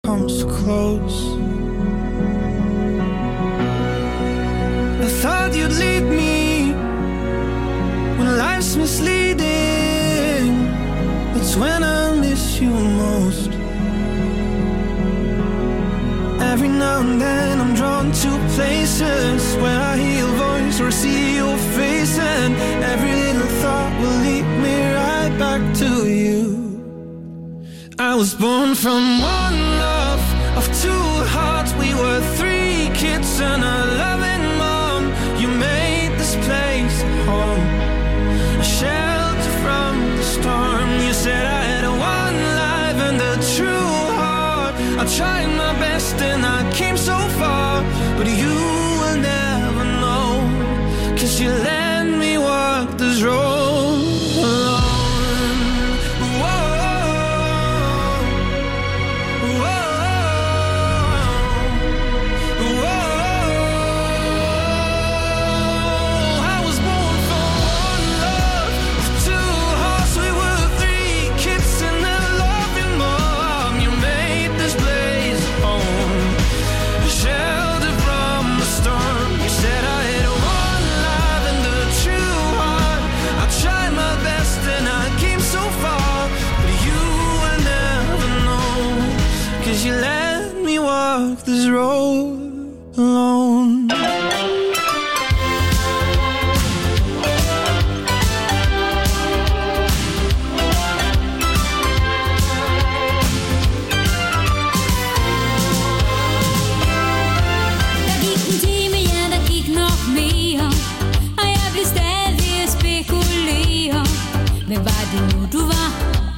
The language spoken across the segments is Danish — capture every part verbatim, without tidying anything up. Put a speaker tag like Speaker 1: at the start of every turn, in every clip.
Speaker 1: come so close. I thought you'd lead me when life's misleading. It's when I miss you most. Every now and then I'm drawn to places where I hear your voice or see your face, and every little thought will lead me right back to you. I was born from one love of two hearts. We were three kids and a loving mom. You made this place home, a shelter from the storm. You said I had one life and a true heart. I tried my best and I came so far, but you will never know, 'cause you let me walk this road alone. You let me walk this road alone.
Speaker 2: Der gik en time, ja, der gik nok mere, og jeg blev stadig at spekulere. Men var det nu du var?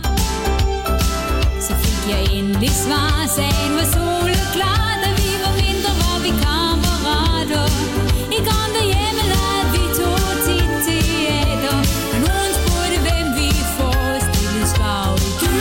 Speaker 2: Så fik jeg endelig svar. Sagen var soleklar, da vi var mindre, var vi kammerater. I gang derhjemme lavede vi to tit teater. Og nogen spurgte, hvem vi forestillede, svarede du.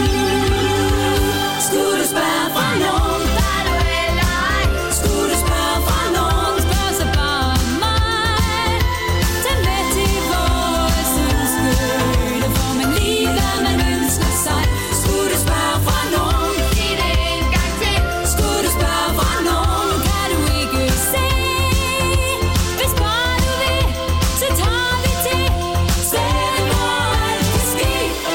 Speaker 2: Skulle du spørge fra nogen, var du eller ej? Skulle du spørge fra nogen, spørg så bare mig. Tag med til vores udskøjte, for man lige hvad man ønsker sig. Skulle du spørge fra nogen, sig det en gang til. Skulle du spørge fra nogen, kan du ikke se. Hvis bare du vil, så tager vi til stedet, hvor alt kan ske.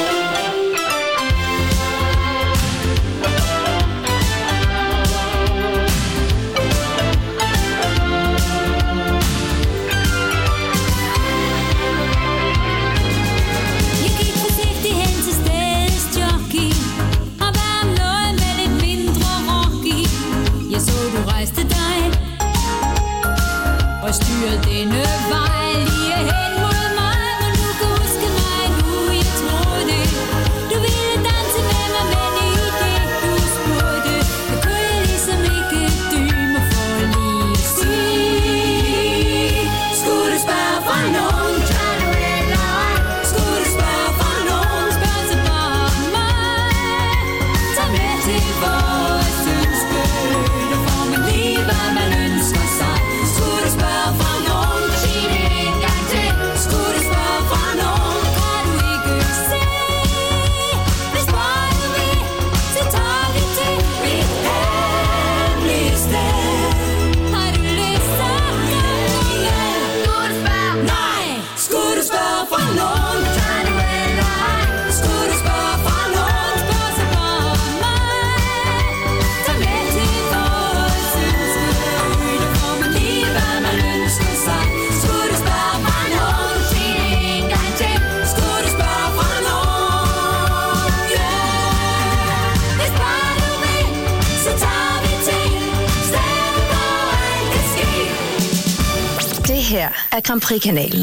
Speaker 2: Jeg gik forsigtigt hen til stedets jockey og bad om noget med lidt mindre rock i. Jeg så du rejste dig og styrede denne vej lige hen mod mig. Men du kan huske mig nu, jeg tror det. Du ville danse med mig, men i det du spurgte, jeg kunne ligesom ikke dy mig for lige at sige. Skulle du spørge fra nogen, kan du eller ej? Skulle du spørge fra nogen, spørg så bare mig. Tag med til vores ønskøjte, får man lige hvad man ønsker sig. Skulle du spørge fra nogen, sig det en gang til. Skulle du spørge fra nogen, kan du ikke se. Hvis bare du vil, så tager vi til mit hemmelige sted. Har du lyst, så kan du med. Skulle du spørge? Nej. Skulle du spørge fra nogen, kan du eller ej? Skulle du spørge fra nogen, spørg så bare mig. Tag med til vores ønskøjte, får man lige hvad man ønsker sig. Skulle du spørge fra nogen, sig det en gang til. Skulle du spørge fra nogen, yeah. Hvis bare du vil, så tager vi til stedet, hvor alt kan ske.
Speaker 3: Det her er Grand Prix-kanalen.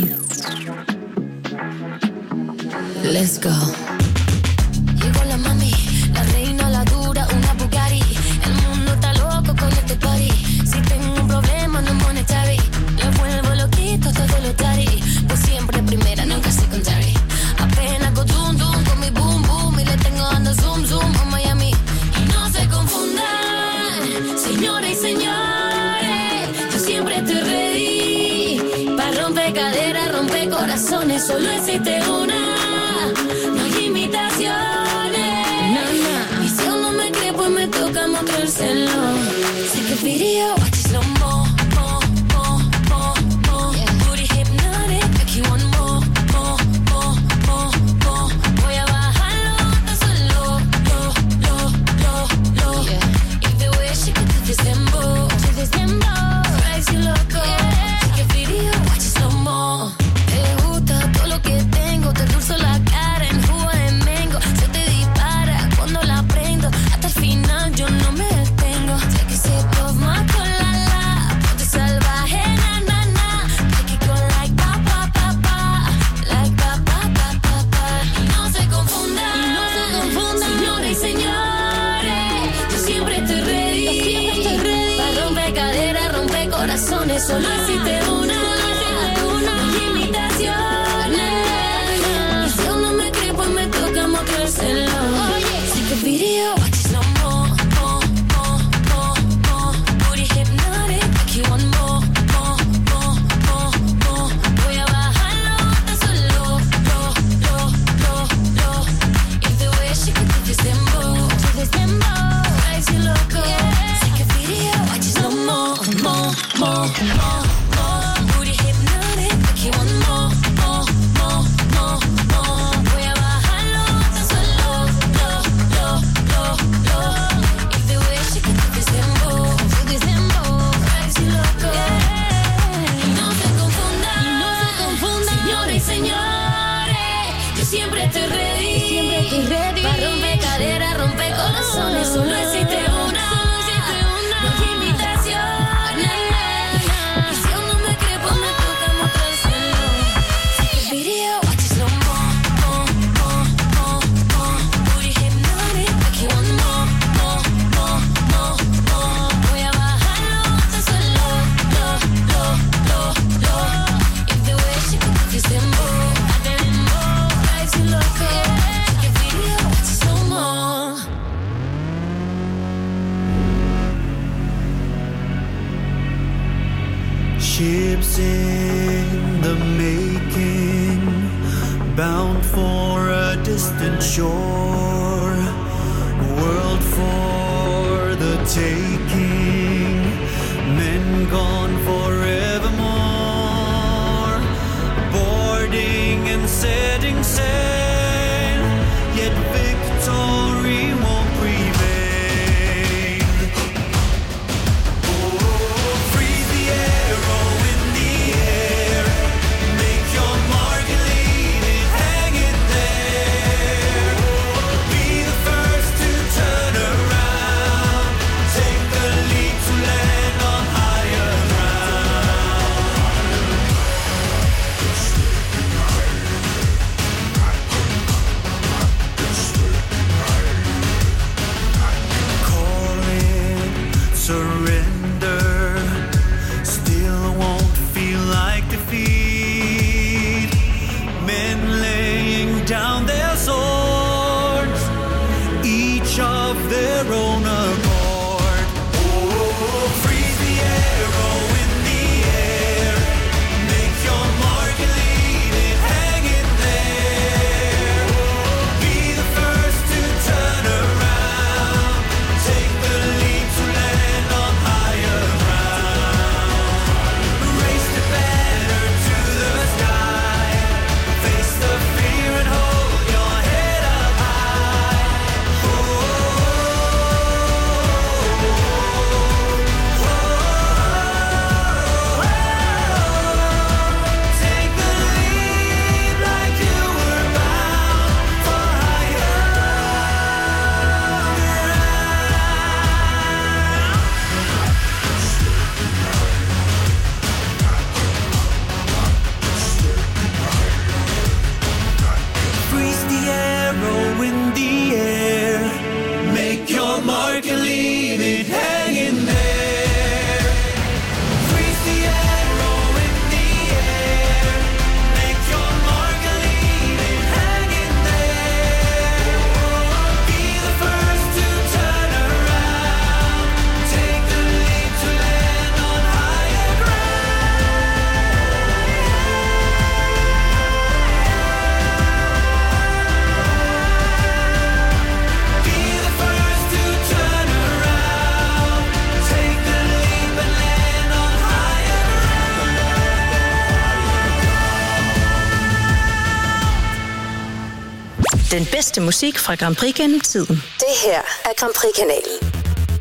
Speaker 3: Let's go.
Speaker 2: Llegó la mami, la reina, la dura, una Bugatti. El mundo está loco con este party. Si tengo un problema no monetary, le vuelvo loquito todo lo tari. Pues siempre primera, nunca secondary. Apenas con zoom zoom con mi boom boom y le tengo dando zoom zoom a Miami. Y no se confundan, señores y señores, yo siempre estoy ready. Pa' romper caderas, romper corazones, solo existe una. No hay imitaciones. Y si aún no me cree, pues me toca mostrar. el celo. Take a video, watch it slow mo, mo, mo, mo, mo. Booty hypnotic, make you want more, more, more, more, more. Voy a bajarlo hasta solo, lo, lo, lo, lo. If the way she could do this dembow, do this dembow, drives you loco. Take a video, watch it slow mo. Te gusta todo lo que tengo, te dulzo la cara en jugo de mango. Se te dispara cuando la prendo, hasta el final yo no me detengo. Take a sip of my cola, la, ponte salvaje, na, na, na. Take it go like pa, pa, pa, pa, like pa, pa, pa, pa, pa. Y no se confundan, y no se confundan, señoras y señores, yo siempre estoy ready, yo siempre estoy ready. Pa' romper caderas, romper corazones, solo existe una, solo existe una, no hay imitaciones. Y si aún no me cree, pues me toca mostrárselo. Take a video, watch it slow mo, mo, mo, mo, mo. Booty hypnotic, make you want more, more, more, more, more. Voy a bajarlo hasta solo, lo, lo, lo, lo. If the way she could do this dembow, do this dembow, drives you loco. Take a video, watch it slow mo, mo, mo, mo, mo. Booty hypnotic, make you want more, more, more, more, more. Voy a bajarlo hasta solo, lo, lo, lo, lo. If the way she could do this dembow, do this dembow, drives you loco. Y no se confundan, y no se confundan, señores y señores, yo siempre estoy ready, siempre estoy ready. Pa' romper caderas, romper corazones, solo existe una, solo existe una, no hay imitaciones. Y si aún no me cree, pues me toca mostrárselo. Take a video, watch it slow mo, mo, mo, mo, mo. Booty hypnotic, make you want more, more, more, more, more. Voy a bajarlo hasta solo, lo, lo, lo, lo. If the way she could do this dembow, the dembow, drives you loco. Take a video, watch it slow mo.
Speaker 1: Ships in the making, bound for a distant shore, world for the taking, men gone forevermore, boarding and setting sail, yet victory won't prevail. Freeze the arrow in the air, make your mark and lead it, hang it there. Be the first to turn around, take the lead to land on higher ground.
Speaker 3: Den bedste musik fra Grand Prix gennem tiden. Det her er Grand Prix-kanalen.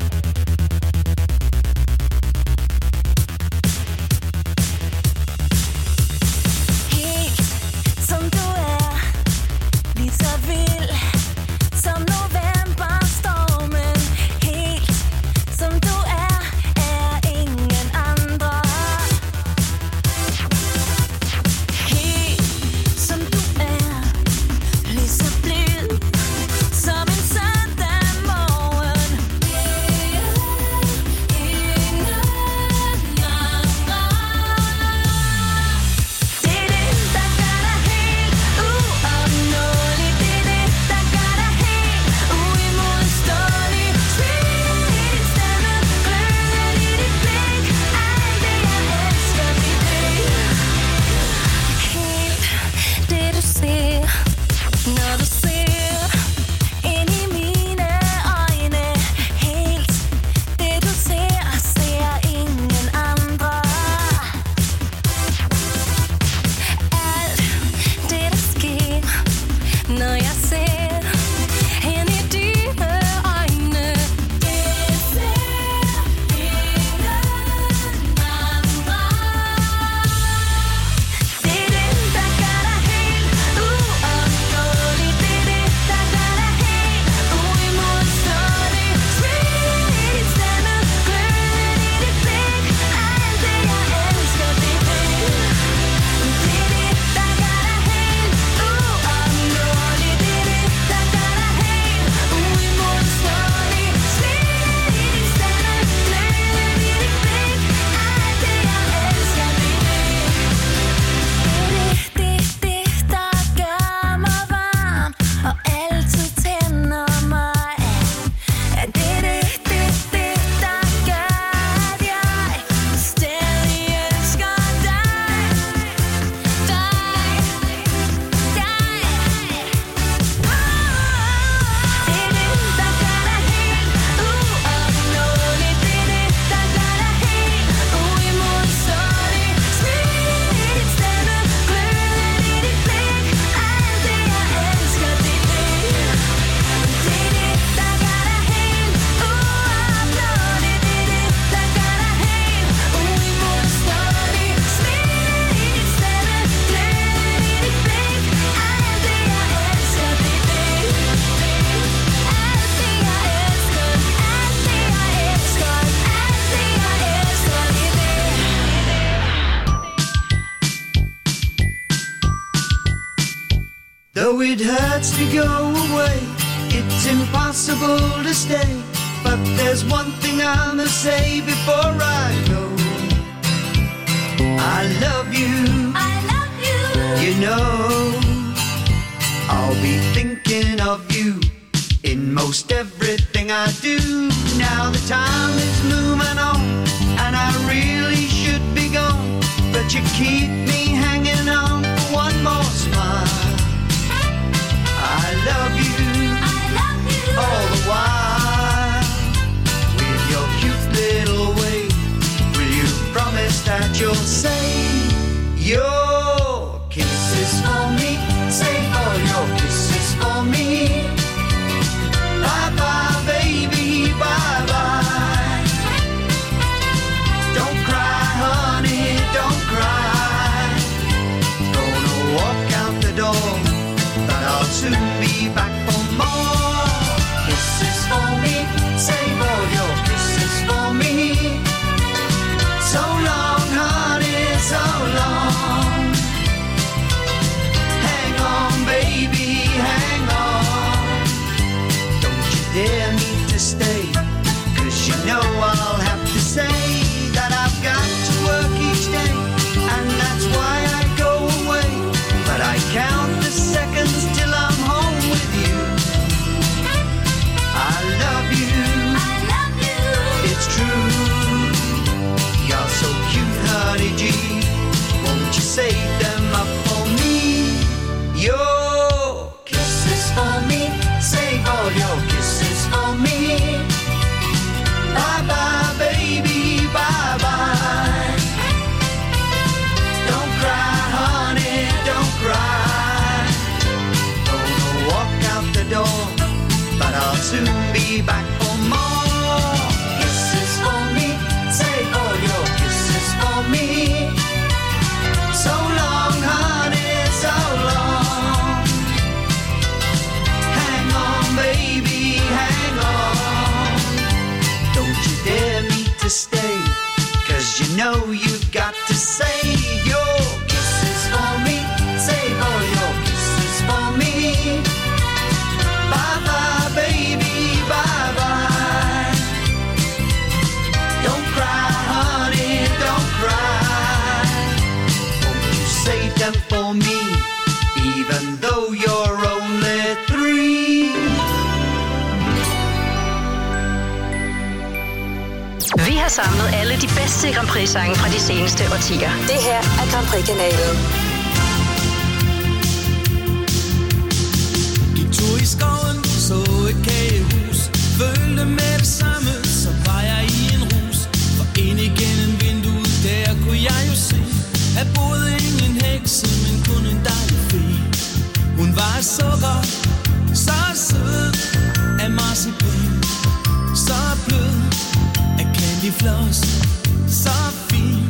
Speaker 1: Though it hurts to go away, it's impossible to stay. But there's one thing I must say before I go. I love you,
Speaker 2: I love you.
Speaker 1: you know. I'll be thinking of you in most everything I do. Now the time is moving on, and I really should be gone, but you keep me hanging on for one more smile. I love you,
Speaker 2: I love you.
Speaker 1: all the while. With your cute little way, will you promise that you'll say your kisses for me? Save all your kisses for me. Bye bye baby, bye bye. Don't cry honey, don't cry. Gonna walk out the door, but I'll soon be back for more kisses for me. Save all your kisses for me. So long, honey, so long. Hang on, baby,
Speaker 4: soon be back for more. Kisses for me, save all your kisses for me. So long, honey, so long. Hang on, baby, hang on. Don't you dare me to stay, 'cause you know you've got to save your kisses for me. Save all your kisses for me. Bye bye, baby, bye bye. Don't cry, honey, don't cry. Won't you save them for me, even though you're only three?
Speaker 3: Vi har samlet alle de bedste Grand Prix-sange fra de seneste årtier. Det her er Grand Prix-kanalen.
Speaker 1: I skoven så et kagehus, følte med det samme, så var jeg i en rus. For ind igennem vinduet, der kunne jeg jo se, at boede ingen hekse, men kun en dejlig fe. Hun var et sukker, så sød af marcipan, så blød af candyfloss, så fin.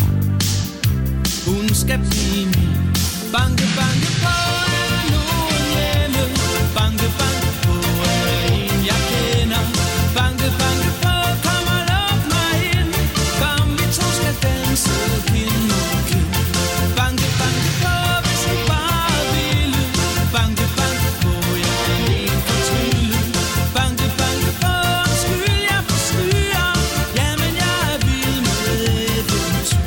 Speaker 1: Hun skal blive min. Banke, banke på, er der nogen hjemme? Banke, banke på, er der en, jeg kender? Banke, banke på, kom og luk mig ind. Kom, vi to skal danse kind mod kind. Banke, banke på, hvis I bare ville. Banke, banke på, jeg er helt fortryllet. Banke, banke på, undskyld, jeg forstyrrer. Jamen, jeg er vild med eventyr.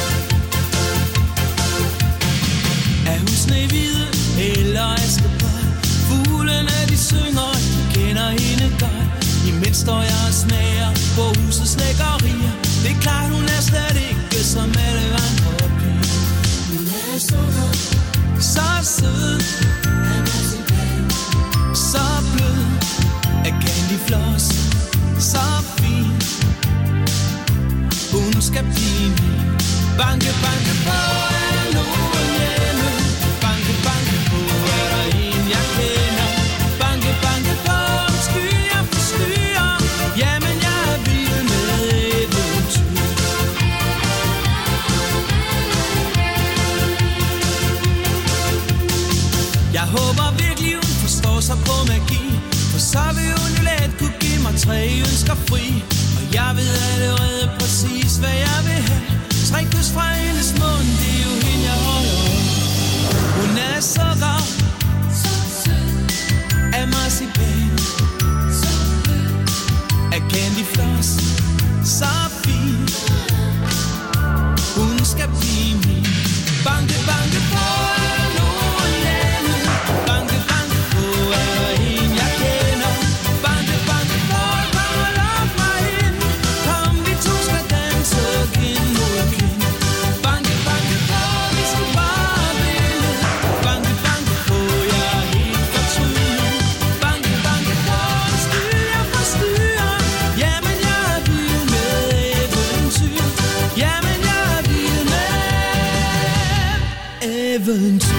Speaker 1: Er hun Snehvide eller Askepot? Fuglene de synger, de kender hende godt. Imens står jeg og snager på husets snækkerier. Det er klart, hun er slet ikke som alle andre piger. Hun er så godt, så sød af marcipan, så blød af candyfloss, så fin. Hun skal blive min. Banke, banke på, er der nogen hjemme? Banke, banke på, er der en, jeg kender? Banke, banke på, undskyld, jeg forstyrrer. Jamen, jeg er vild med eventyr. Jeg håber virkelig, hun forstår sig på magi, for så vil hun jo let kunne give mig tre ønsker fri. Og jeg ved allerede præcis, hvad jeg vil have. Tre kys fra hendes mund, det er jo hende, jeg holder af. Hun er sukker, så sød af marcipan, så blød af candyfloss, så fin. Hun skal blive min. Banke, banke på, er der nogen hjemme? Banke, banke på, er der en, jeg kender? Banke, banke på, kom og luk mig ind. Kom, vi to skal danse kind mod kind. Banke, banke på, hvis I bare ville. Banke, banke på, jeg er helt fortryllet. Banke, banke på, undskyld, jeg forstyrrer. Jamen, jeg er vild med eventyr. Jamen, jeg er vild med eventyr.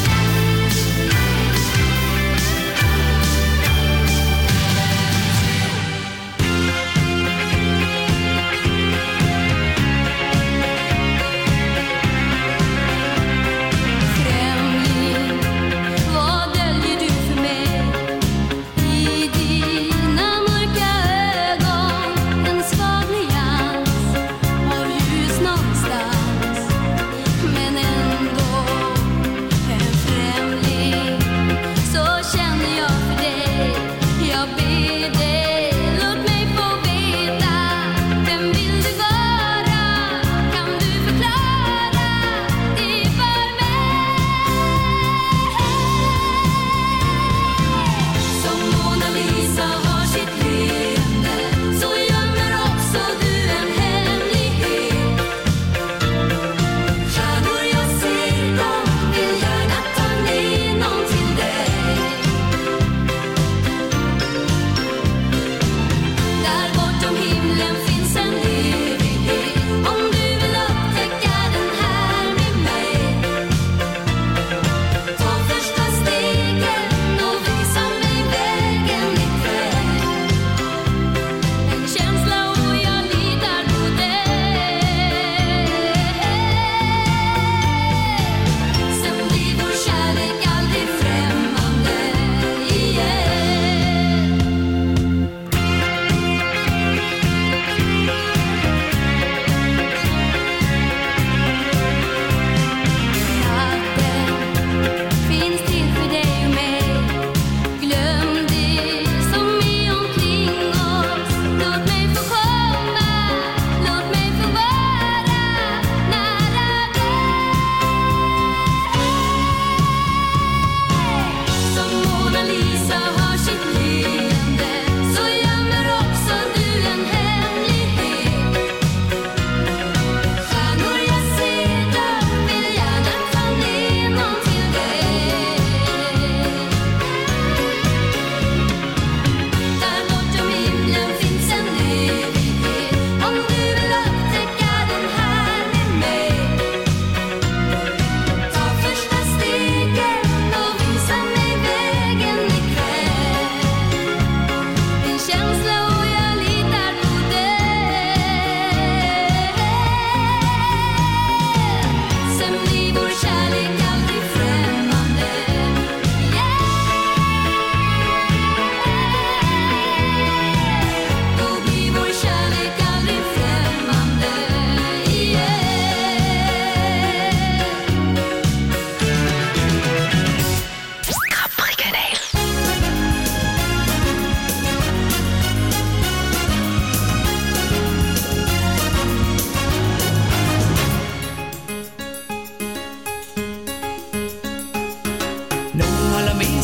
Speaker 2: Främling, vad döljer du för mig? I dina mörka ögon en svag nyans av ljus någonstans. Men ändå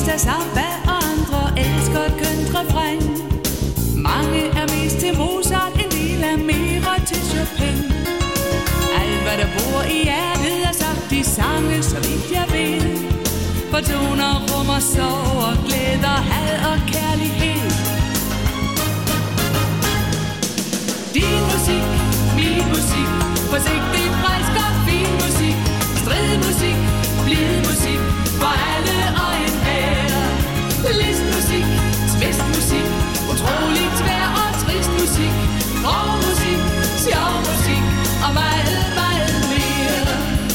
Speaker 5: Teresa, Samba og andre elsker et kønt refræn. Mange er mest til Mozart, en del er mere til Chopin. Alt hvad der bor i hjertet er sagt i sange, så vidt jeg ved. For toner rummer sorg og glæder, had og kærlighed. Din musik, min musik, forsigtig, frisk og fin musik. Stridmusik, blid musik, for alle og enhver. Listmusik, tvistmusik, utroligt svær og trist musik. Grov musik, sjov musik og meget, meget mere.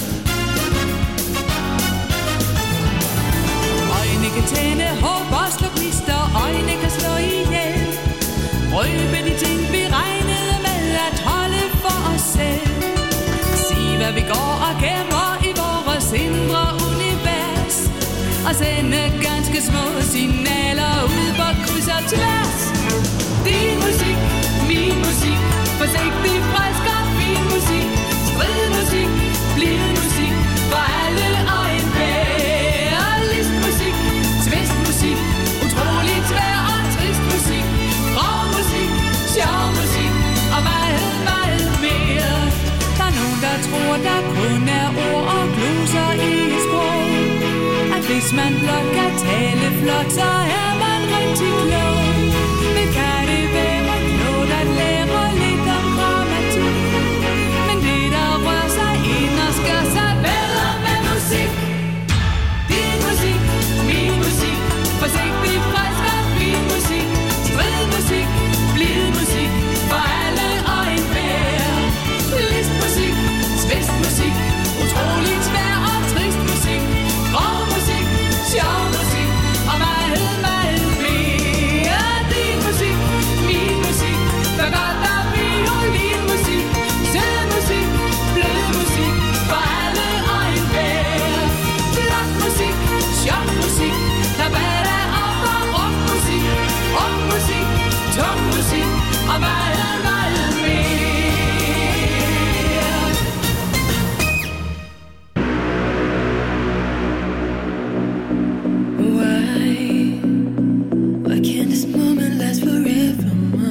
Speaker 5: Øjne kan tænde håb og slå gnister, øjne kan slå ihjel. Røbe de ting vi regnede med at holde for os selv. Sig hvad vi går og gemmer i vores indre univers. Og sende ganske små signaler ud på kryds og tværs. Din musik, min musik, forsigtig, frisk og fin musik. Stridmusik, blid musik, for alle og enhver. Listmusik, tvistmusik, utroligt svær og trist musik. Rå musik, sjov musik og meget, meget mere. Der er nogen, der tror, der kun er ord og gloser i et sprog. At hvis man blot kan tale flot, så er man rigtig klog. Men kan det være klogt at lære lidt om grammatik? Men det, der rører sig ind og skal sig bedre med musik. Din musik, min musik, forsigtig, frisk og fin musik. Stridmusik, blid musik, for alle og enhver. Listmusik, tvistmusik, utroligt svær og trist musik. Grov musik, sjov musik og meget, meget mere. Din musik, min musik, for godt og violinmusik. Sød musik, blød musik, for alle og enhver. Flot musik, sjov musik, der batter op og rockmusik. Rockmusik, tung musik og meget, meget mere.
Speaker 1: Why can't this moment last forever?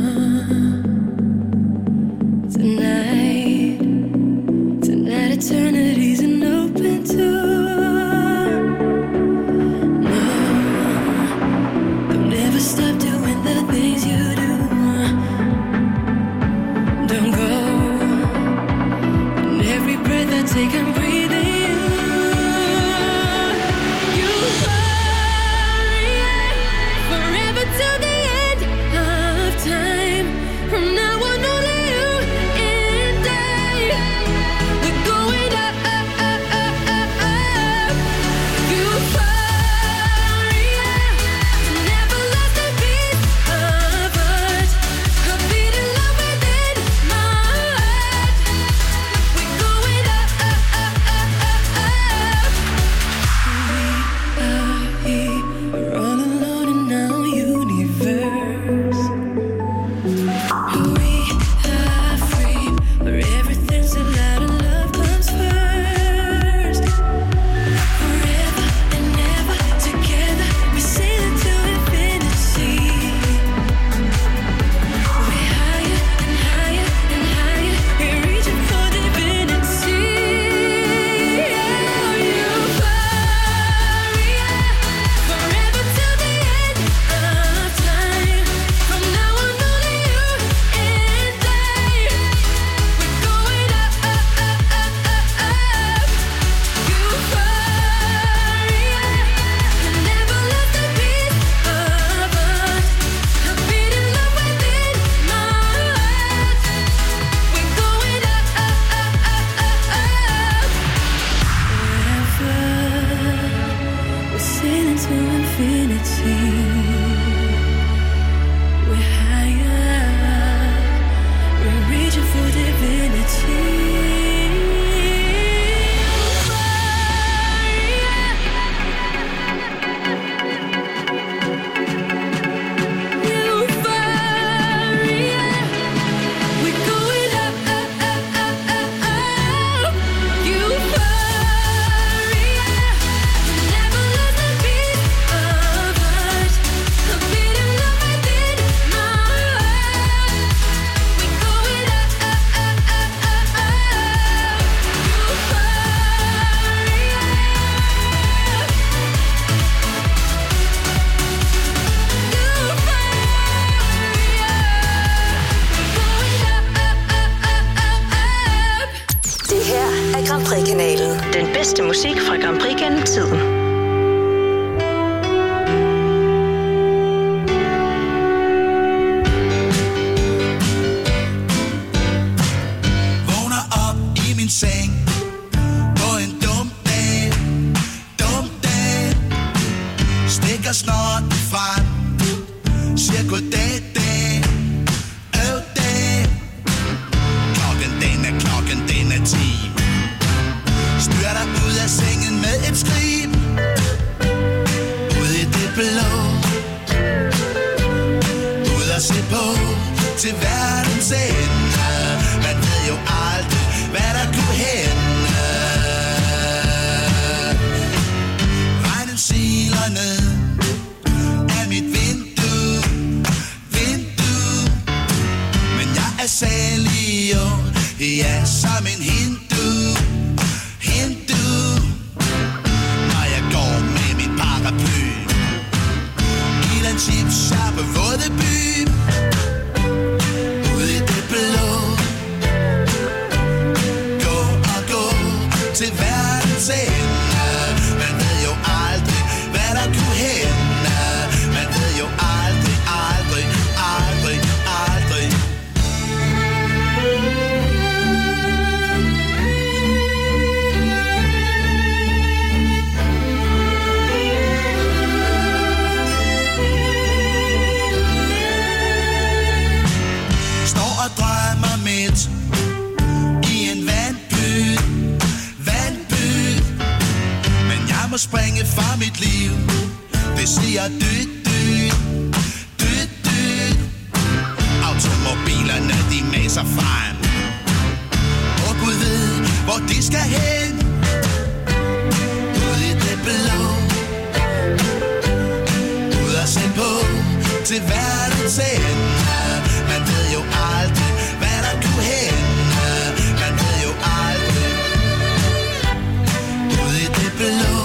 Speaker 1: Tonight, tonight eternity's an open door. No, don't ever stop doing the things you do. Don't go. And every breath I take, I'm breathing you. You hurry forever till the end of time. From now on, only you and I. We're going up, up, up, up, up, up. You hurry, never lost a beat of us. A beat in love within my heart. We're going up, up, up, up, up, up. We are here, we're all alone in our universe. We are free, where everything's so loud and love comes first. Forever and ever together, we sail into infinity. We're higher and higher and higher, we're reaching for divinity. Oh, you hurry, forever till the end of time. From now on, only you and I. We're going up, up, up, up, up, up. You hurry, never lost a beat of us. A beat in love within my heart. We're going up, up, up, up, up, up. Forever, we're sailing to infinity. We're higher, we're reaching for divinity. Euphoria, we're going up, up, up, up, up, up. Euphoria, never lost a beat of
Speaker 3: musik fra Grand Prix gennem tiden.
Speaker 6: Vågner op i min seng på en dum dag, dum dag. Stikker snoren frem, siger goddag, dag, øv dag. Klokken den er, klokken den er ti. Styrter ud af sengen med et skrig. Ud i det blå. Ud at se på til verdens ende. Man ved jo aldrig, hvad der kunne hende. Regnen siler ned af mit vindue, vindue. Men jeg er særlig jo, ja, som en hindu, hindu. Når jeg går med min paraply i den chipsharpe våde by. Ud i det blå. Gå og gå til verdens ende. Man ved jo aldrig, hvad der kunne hende. Man ved jo aldrig, aldrig, aldrig, aldrig. Står og drømmer midt i en vandpyt, vandpyt. Men jeg må springe fra mit liv. Det siger dyt, dyt, dyt, dyt. Automobilerne, de maser frem. Og Gud ved, hvor de skal hen. Ud i det blå. Ud at se på til verdens ende. Man ved jo aldrig, hvad der kunne hende. Man ved jo aldrig. Ud i det blå.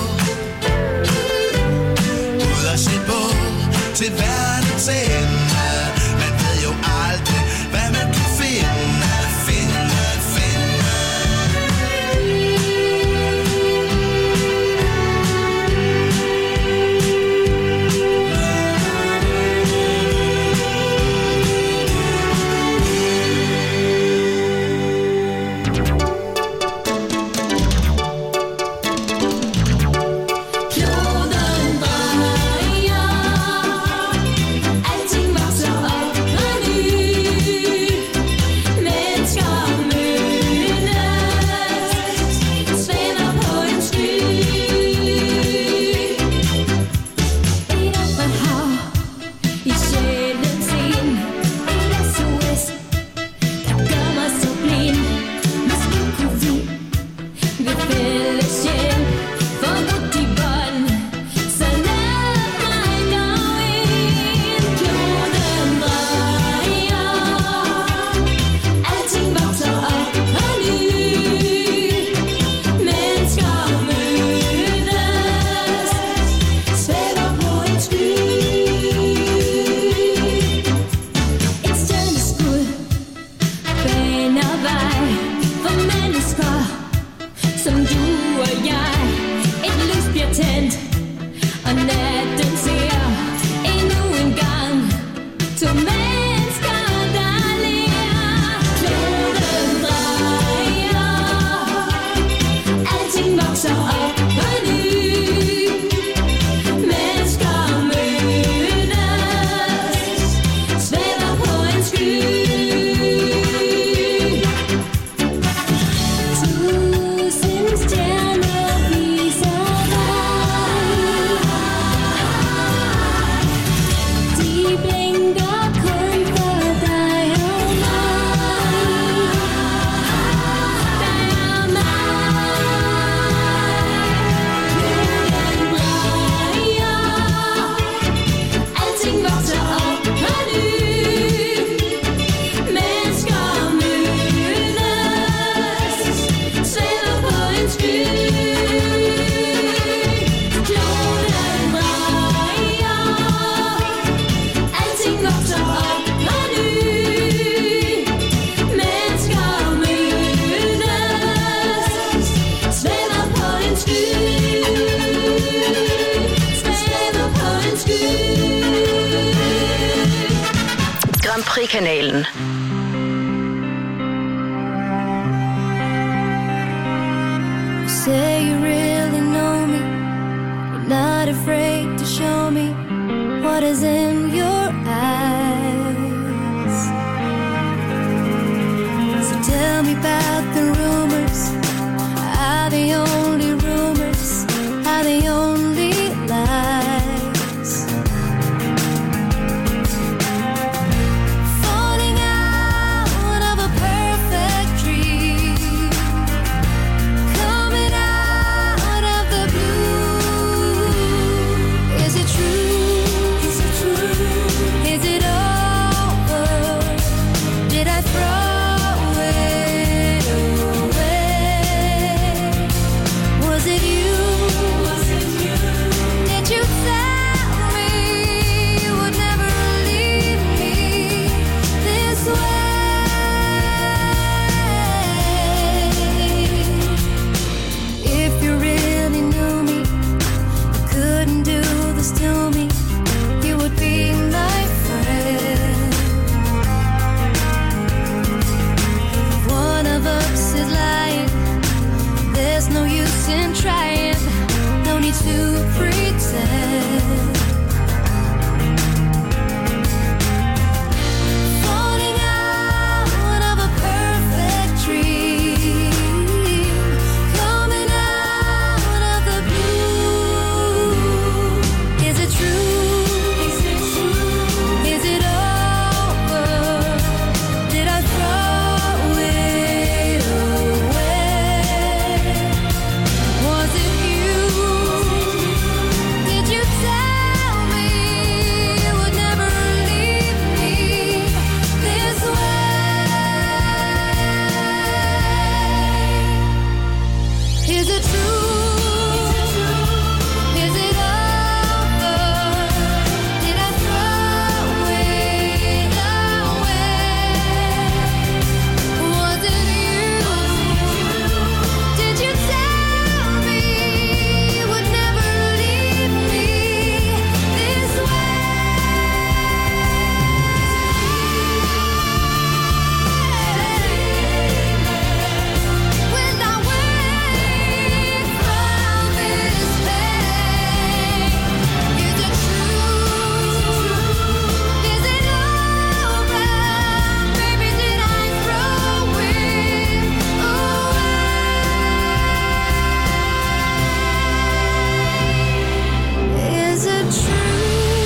Speaker 6: Ud at se på til verdens ende. Man ved jo aldrig, hvad man kunne finde. Finde, finde.
Speaker 2: Kloden drejer, alting vokser op på ny. Mennesker mødes, svæver på en sky. Et åbent hav i sjælens ind. Et S O S, der gør mig så blind. Måske kunne vi ved fælles hjælp få brudt de bånd. Så lad mig gå ind. Kloden drejer, alting vokser op på ny. Mennesker mødes, svæver på en sky. Et stjerneskud baner vej for mennesker som du og jeg. Et lys bliver tændt, og natten ser endnu en gang to mennesker, der ler. Kloden drejer, alting vokser op på ny. Mennesker mødes, svæver på en sky. Tusind stjerner viser vej.
Speaker 3: kanalen.
Speaker 2: Say you really know me, you're not afraid to show me what is in your eyes. So tell me about the rumors, are they only rumors, are they only lies? Falling out of a perfect dream, coming out of the blue. Is it true? Is it true? Is it over? Did I throw it away? Was it you? Was it you? Did you tell me you would never leave me this way? If you really knew me, you couldn't do this to me. You would be my friend. If one of us is lying, there's no use in trying. No need to pretend. Falling out of a perfect dream, coming out of the blue. Is it true? Is it true? Is it over? Did I throw it away? Was it you? Did you tell me you would never leave me this way? Is it true? Is it over? Did I throw it away? Was it you? Did you tell me you would never leave me this way? When I wake from this pain, is it true? Is it over? Baby, did I throw it away? Is it true?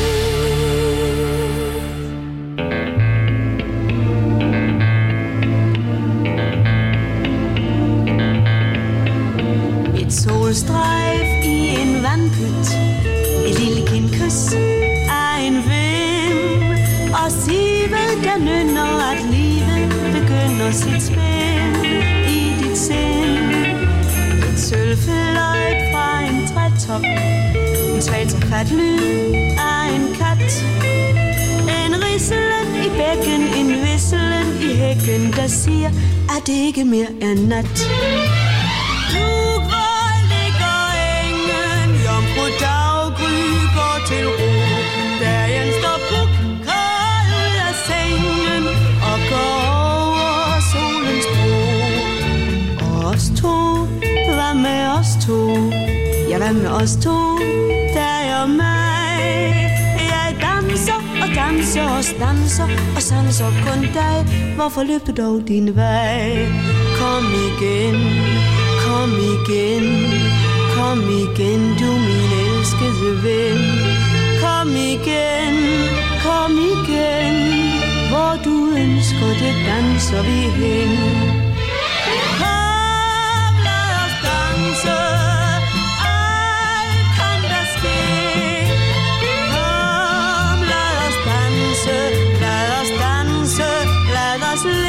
Speaker 7: Et solstrejf i en vandpyt, et lille kindkys af en vind, og sivet der nynner, at livet begynder sit spil i dit sind. Et sølvfløjt fra en trætop, en svag taget lyd af en kat, en rislen i bækken, en visselen i hækken, der siger, at det ikke mere er nat. Nu hvor ligger engen, jomfru daggry går til ro. Dagen står pukkold ud af sengen og går over solens bro. Og os to, hvad med os to? Ja, hvad med os to? Dig og mig. Jeg danser og danser og stanser og sanser kun dig. Hvorfor løber dog din vej? Kom igen, kom igen, kom igen, du min elskede ven. Kom igen, kom igen, hvor du ønsker det danser vi hen. Kom, lad os danse, alt kan der ske. Kom, lad os danse, lad os danse, lad os le.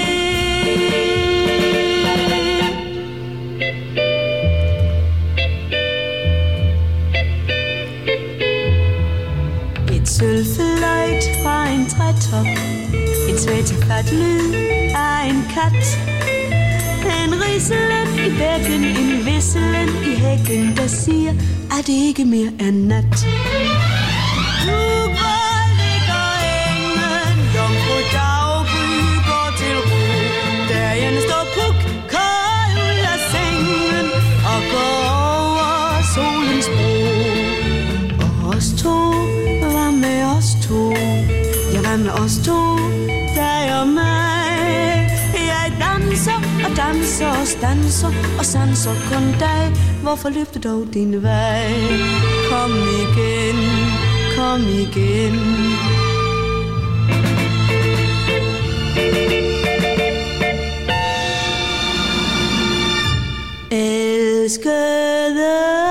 Speaker 7: Sølvfløjt fra en trætop, en svagtaget lyd af en kat, en rislen i bækken, en visselen i hækken, der siger, at det ikke mere er nat. Nu hvor ligger engen, jomfru dag. solens bro. Og os to, hvad med os to? Ja, hvad med os to? Dig og mig. Jeg danser og danser og stanser og sanser kun dig. Hvorfor løb du dog din vej? Kom igen, kom igen. Elskede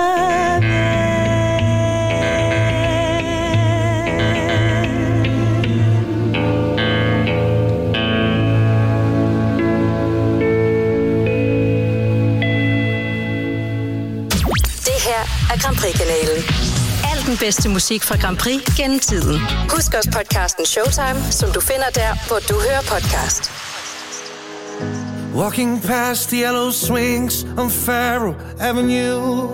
Speaker 3: Grand Prix-kanalen. Al den bedste musik fra Grand Prix gennem tiden. Husk også podcasten Showtime, som du finder der, hvor du hører podcast.
Speaker 1: Walking past the yellow swings on Faro Avenue,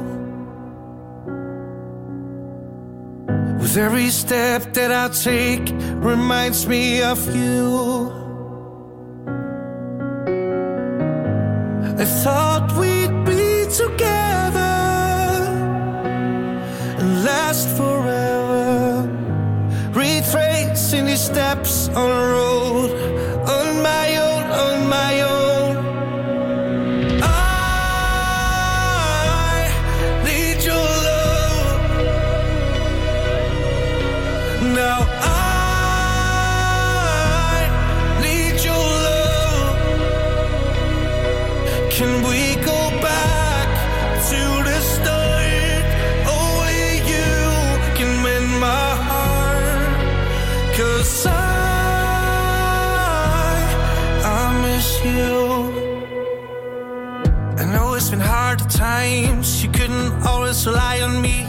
Speaker 1: with every step that I take reminds me of you. I thought we'd be together and last forever, retracing these steps on the road, on my own, on my own. I need your love. Now I need your love. Can we go back to the start? Only you can mend my heart. 'Cause I, I miss you. I know it's been hard at times. You couldn't always rely on me.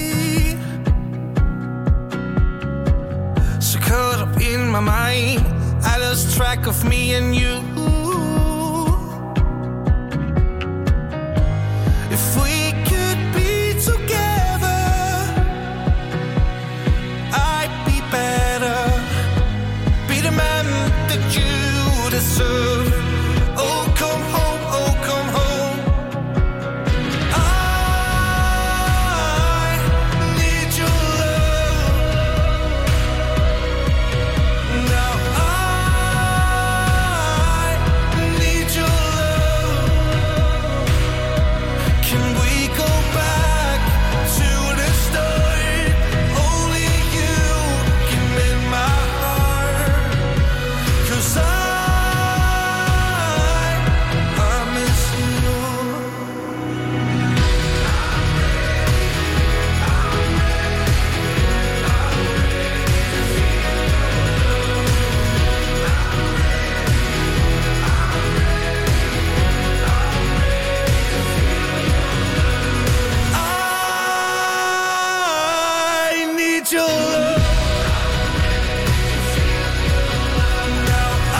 Speaker 1: So caught up in my mind, I lost track of me and you. If we could be together, I'd be better, be the man that you deserve. Oh, come home, oh, come home. I need your love. Now I need your love. Can we go back to the start? Only you can mend my heart. 'Cause I, I miss you. I need your love. Now I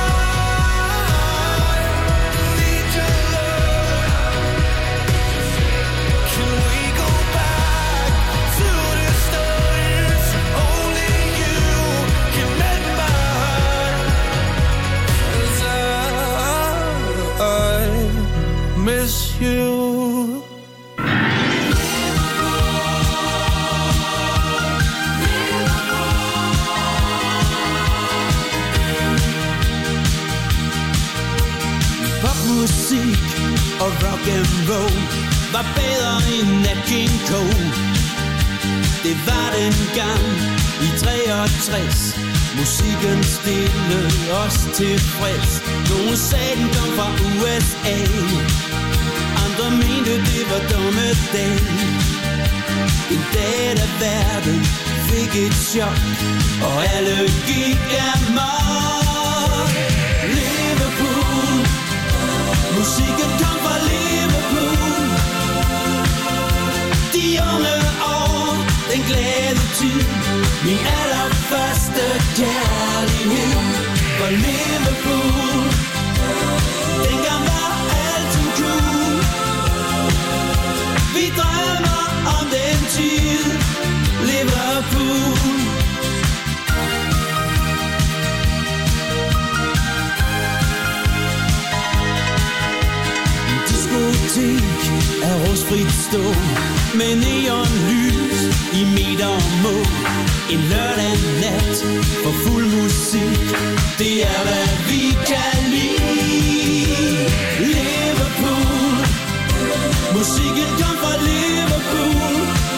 Speaker 1: need your love. Can we go back to the start? Only you can mend my heart. 'Cause I, I miss you.
Speaker 8: Popmusik og rock and roll var bedre end Nat King Cole. Det var dengang i treogtres. Musikken stillede os tilfreds. Nogle sagde den kom fra U S A, andre mente det var dommedag. En dag da verden fik et chok, og alle gik amok. Liverpool, musikken kom fra Liverpool. De unge år, den glade tid, min allerførste kærlighed var Liverpool. Dengang var alting cool. Vi drømmer om den tid, Liverpool. Diskotek af rustfrit stål, med neonlys i meter og mål. En lørdag nat for fuld musik. Det er hvad vi kan lide. Liverpool. Musikken kom fra Liverpool.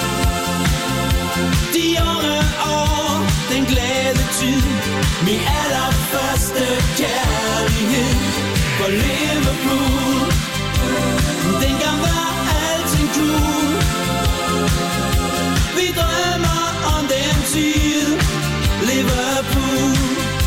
Speaker 8: De unge år, den glade tid. Min allerførste kærlighed for Liverpool. Dengang var alting cool. Vi drømmer om den tid. Liverpool.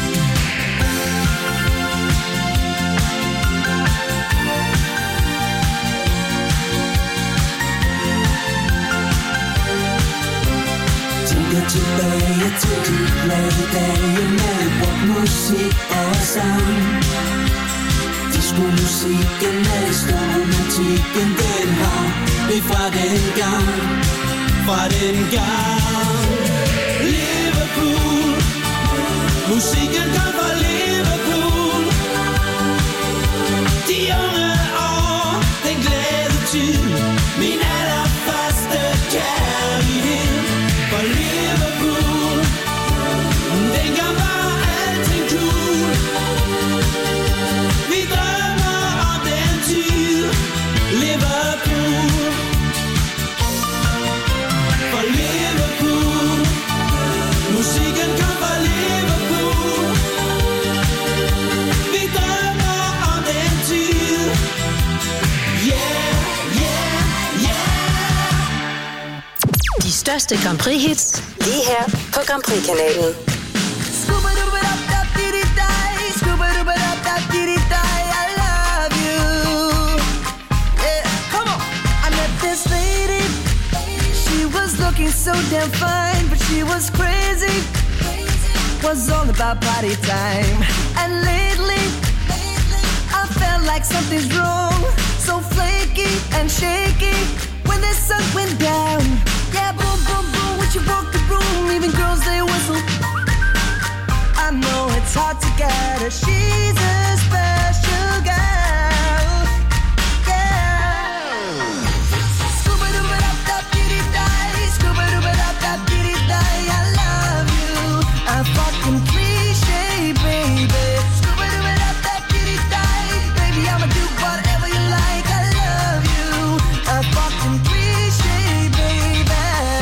Speaker 8: Tænker tilbage til de glade dage med rockmusik og sang. Disco-musikken med stor romantikken, den har vi fra den gang, fra den gang. Liverpool, musikken kom fra Liverpool. De unge år, den glade tid, min allerførste kærlighed for Liverpool. Dengang var alting cool. Vi drømmer om den tid. Liverpool. For Liverpool. Musikken kom fra Liverpool. Vi drømmer om den tid. Yeah, yeah, yeah.
Speaker 3: De største Grand Prix-hits lige her på Grand Prix-kanalen.
Speaker 9: I love you. Yeah, come on. I met this lady. She was looking so damn fine, but she was crazy. Was all about party time. And lately, I felt like something's wrong. So flaky and shaky when the sun went down. Yeah, boom, boom, boom, when she walked the room, even girls they whistle. I know it's hard to get her. She's a special girl. Yeah. Scuba-dooba-dap-dap-dee-dee-die, scuba-dooba-dap-dap-dee-dee-die. I love you. A fucking cliche, baby. Scuba-dooba-dap-dap-dee-dee-die. Baby, I'ma do whatever you like. I love you. A fucking cliche, baby.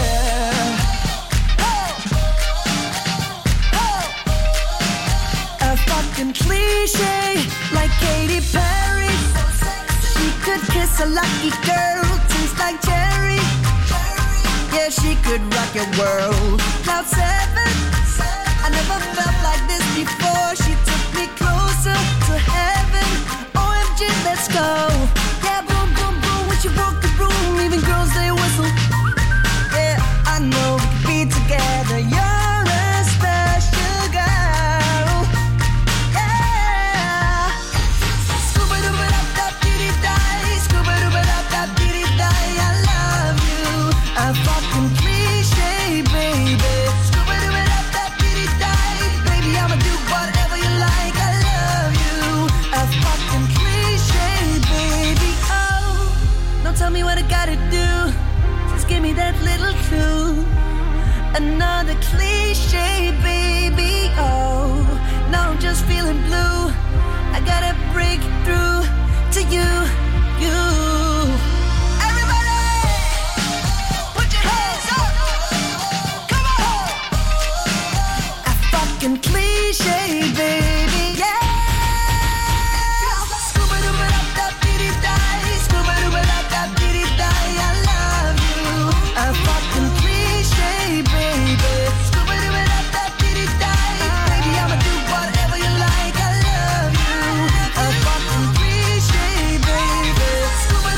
Speaker 9: Fucking cliche, like Katy Perry. She could kiss a lucky girl, tastes like cherry. Yeah, she could rock your world. Cloud seven, I never felt like this before. She took me closer to heaven. O M G, let's go. Yeah, boom, boom, boom, when she walked the room, even girls they whistle. Yeah, I know we could be together. You're a special girl. A fucking cliche, baby. Scuba-dooba-dap-dap-dee-dee-die. Baby, I'ma do whatever you like. I love you. A fucking cliche, baby. Oh, don't tell me what I gotta do. Just give me that little clue. Another cliche, baby. Oh, now I'm just feeling blue. I gotta break through to you, you. Cliche, baby, yeah. Scuba-dooba-dap-dap-dee-dee-die, scuba-dooba-dap-dap-dee-dee-die. I love you. A fucking cliche, baby. Scuba-dooba-dap-dap-dee-dee-die. Baby, I'ma do whatever you like. I love you. A fucking cliche, baby. Scuba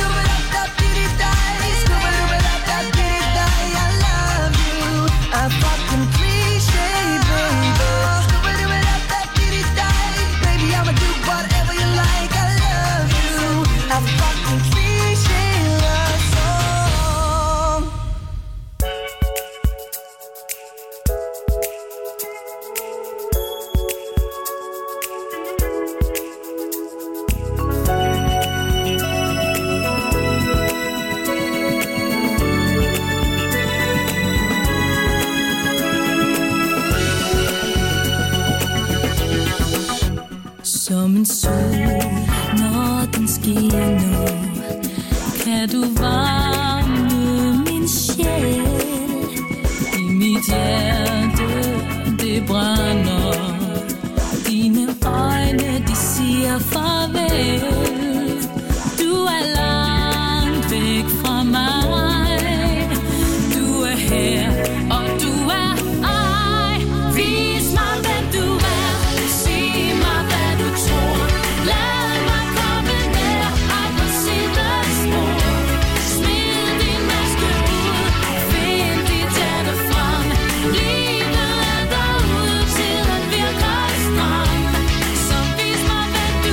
Speaker 2: en sol, når den skinner, kan du varme min sjæl. I mit hjerte, det brænder. Dine øjne, de siger farvel. Du er langt væk fra mig. Du er her, og du er ej. Vis mig, hvem du er. Sig mig, hvad du tror. Lad mig komme nær. Ej, hvor sidder spor. Smid din maske ud. Find dit hjerte frem. Livet er derude til at virke stram. Så vis mig, hvem du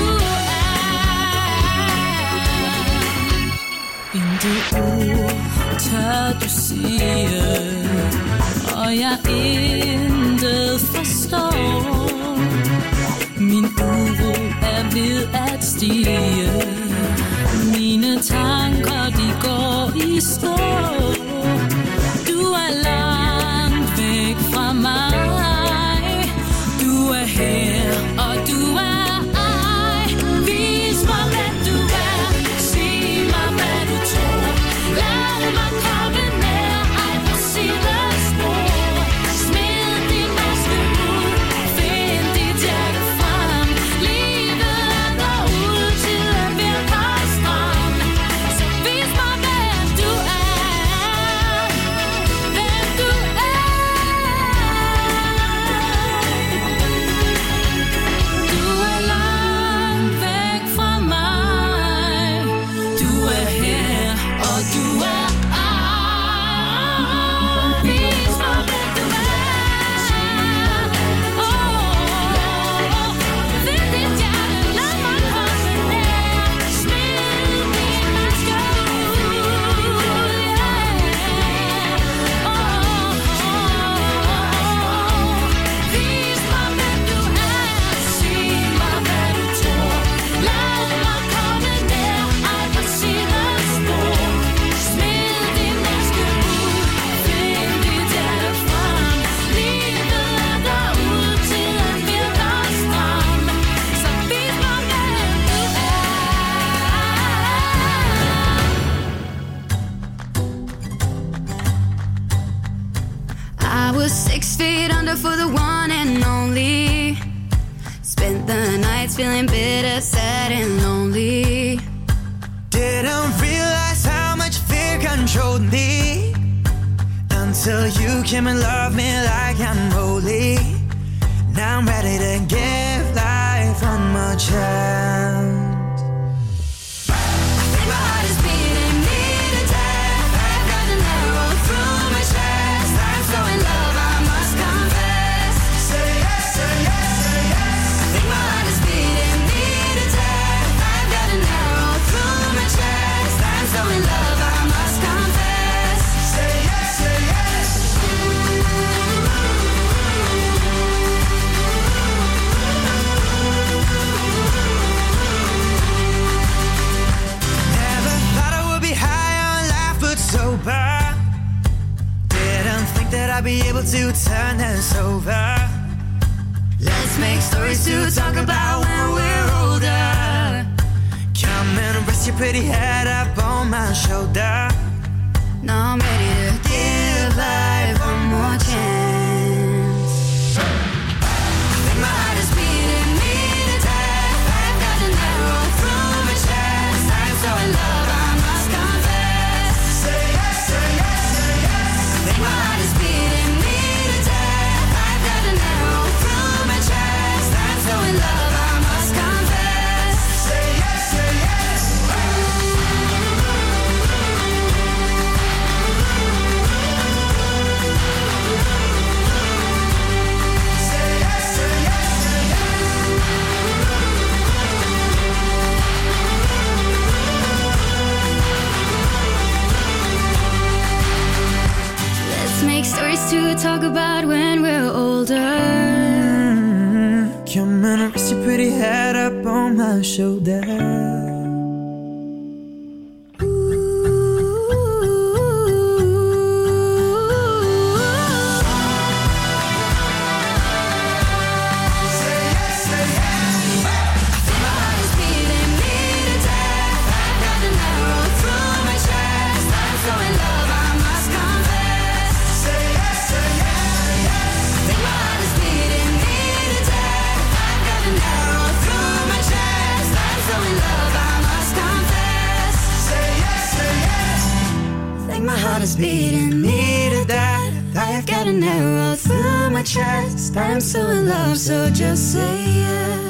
Speaker 2: er. Intet ord tør du sige, og jeg intet forstår. Min uro er ved at stige. Mine tanker, de går i stå. Du er langt væk fra mig. Du er her, og du er ej. Vis mig, hvem du er. Sig mig, hvad du tror. Lad mig komme nær. Ej, hvor sidder spor. Smid din maske ud. Find dit hjerte frem. Livet er derude til at virke stram. Så vis mig, hvem du er. Hvem du er. Du er langt væk fra mig. Du er her, og du er ej. Vis mig, hvem du er. Åh, find dit hjerte, lad mig komme nær. Smid din maske ud. Vis mig, hvem du er. Sig mig, hvad du tror. Lad mig komme nær. Ej, hvor sidder spor. Smid din maske ud. Find dit hjerte frem. Livet er derude til at virke stram. Så vis mig, hvem du er.
Speaker 10: I was six feet under for the one and only. Spent the nights feeling bitter, sad and lonely.
Speaker 1: Didn't realize how much fear controlled me until you came and loved me like I'm holy. Now I'm ready to give life one more chance.
Speaker 10: I think my heart is beating me to death. I've got an arrow through my chest. I'm so in love, I must confess.
Speaker 1: Say yes, say yes, say yes.
Speaker 10: I think my heart is beating me to death. I've got an arrow through my chest. I'm so in love, I must confess.
Speaker 1: Say yes, say yes. Never thought I would be high on life, but sober. Didn't think that I'd be able to turn this over.
Speaker 10: Let's make stories to talk about when we're older.
Speaker 1: Come and rest your pretty head up on my shoulder.
Speaker 10: Now I'm ready to give life one more chance. I think my heart is beating me to death. I've got an arrow through my chest. I'm so in love, I must confess.
Speaker 1: Say yes, say yes, say yes.
Speaker 10: I think my heart is beating me to death. I've got an arrow through my chest. I'm so in love, I must confess.
Speaker 1: Say yes, say yes. Say yes, say yes, say
Speaker 10: Let's make stories to talk about when we're older.
Speaker 1: Come and rest your pretty head up on my shoulder.
Speaker 10: I think an arrow through my chest. I'm so in love, so just say yes.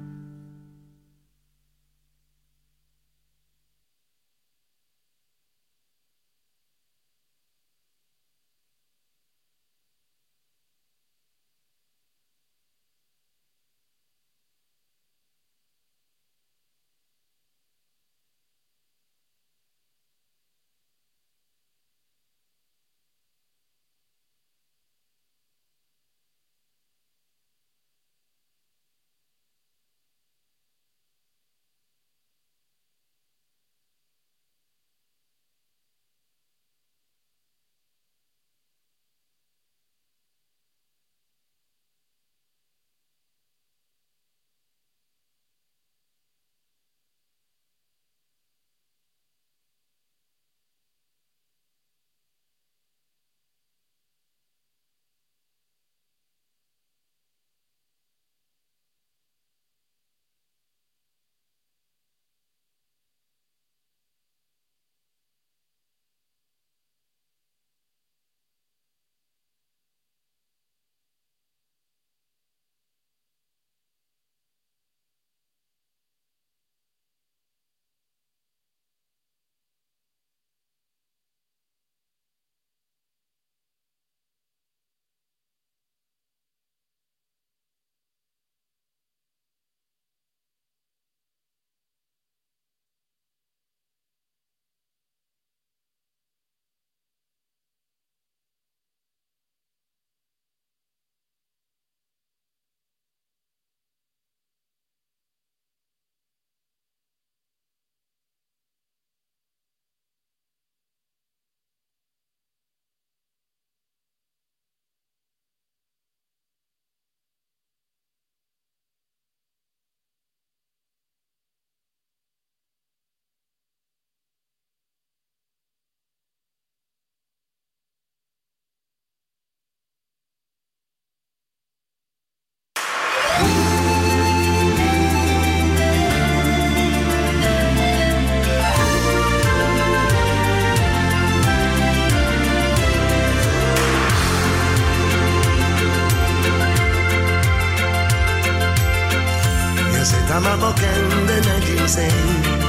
Speaker 11: Der mig på kanten af din seng,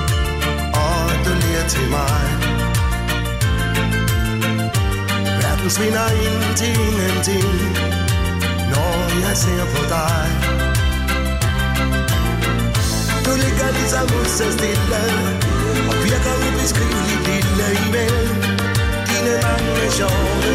Speaker 11: og du ler til mig. Verden svinder ind til ingenting, når jeg ser på dig. Du ligger ligesom så stille, og virker ubeskriveligt lille imellem dine mange sjove